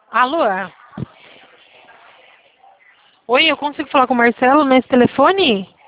Alô? Oi, eu consigo falar com o Marcelo nesse telefone?